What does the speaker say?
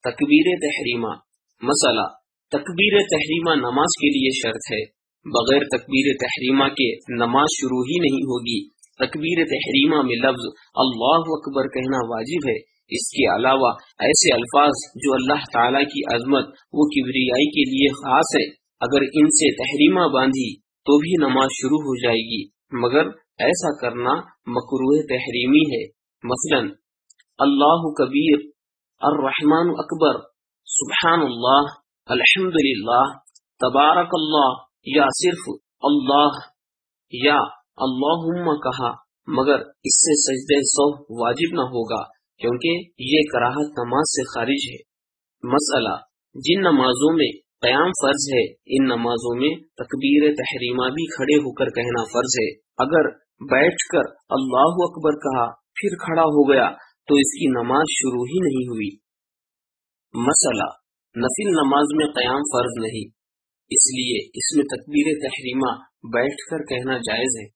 تکبیر تحریمہ. مسئلہ: تکبیر تحریمہ نماز کے لیے شرط ہے. بغیر تکبیر تحریمہ کے نماز شروع ہی نہیں ہوگی. تکبیر تحریمہ میں لفظ اللہ اکبر کہنا واجب ہے. اس کے علاوہ ایسے الفاظ جو اللہ تعالیٰ کی عظمت و کبریائی کے لیے خاص ہے، اگر ان سے تحریمہ باندھی تو بھی نماز شروع ہو جائے گی، مگر ایسا کرنا مکروہ تحریمی ہے. مثلا اللہ کبیر، الرحمن اکبر، سبحان اللہ، الحمد للہ، تبارک اللہ، یا صرف اللہ یا اللہم کہا، مگر اس سے سجدہ سہو واجب نہ ہوگا کیونکہ یہ کراہت نماز سے خارج ہے. مسئلہ: جن نمازوں میں قیام فرض ہے ان نمازوں میں تکبیر تحریمہ بھی کھڑے ہو کر کہنا فرض ہے. اگر بیٹھ کر اللہ اکبر کہا پھر کھڑا ہو گیا تو اس کی نماز شروع ہی نہیں ہوئی. مسئلہ: نفل نماز میں قیام فرض نہیں، اس لیے اس میں تکبیر تحریمہ بیٹھ کر کہنا جائز ہے.